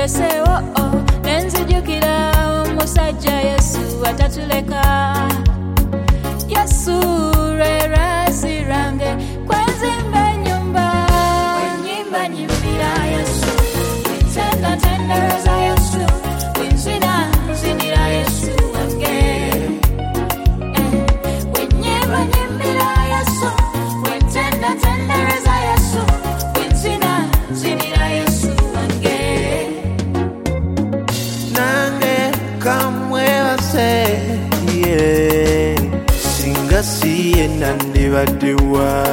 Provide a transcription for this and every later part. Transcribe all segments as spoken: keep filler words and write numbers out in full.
ndesewo nenzijukira omusajja Yesu atatuleka. Yesu lwerazi lwange kwenzimba ennyumba, wenyimba nyimbira Yesu, witenda tendereza Yesu, winzina nzinira Yesu wange. Wenyimba nyimbira Yesu, witenda tendereza Yesu, winzina nzinira Yesu wange. Nange kamwe wase yeah, singa siye nandibaddewa.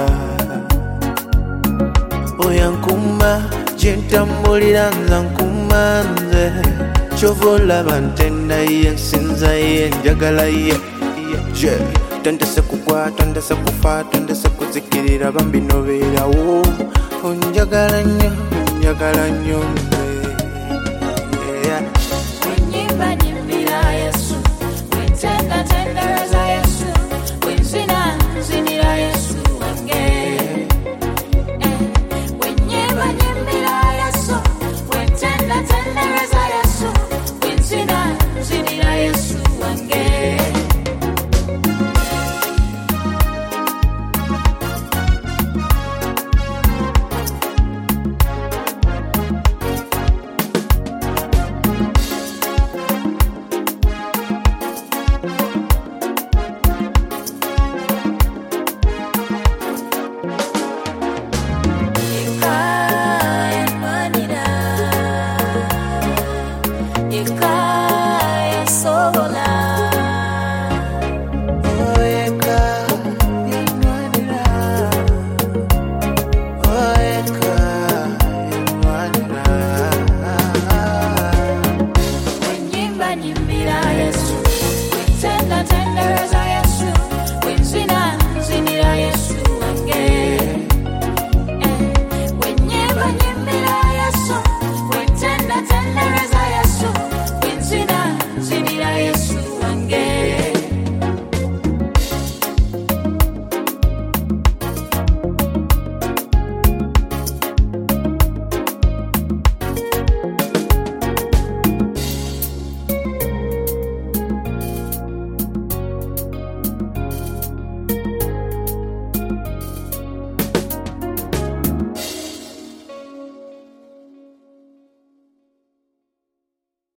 Oyankuma gyentambulira nza nkuma nze, kyova olaba ntenda ye, nsinza ye, njagala ye. Je tondese kugwa, tondese kufa, tondese kuzikirira bambi nobeerawo. Onjagala nnyo, onjagala nnyo.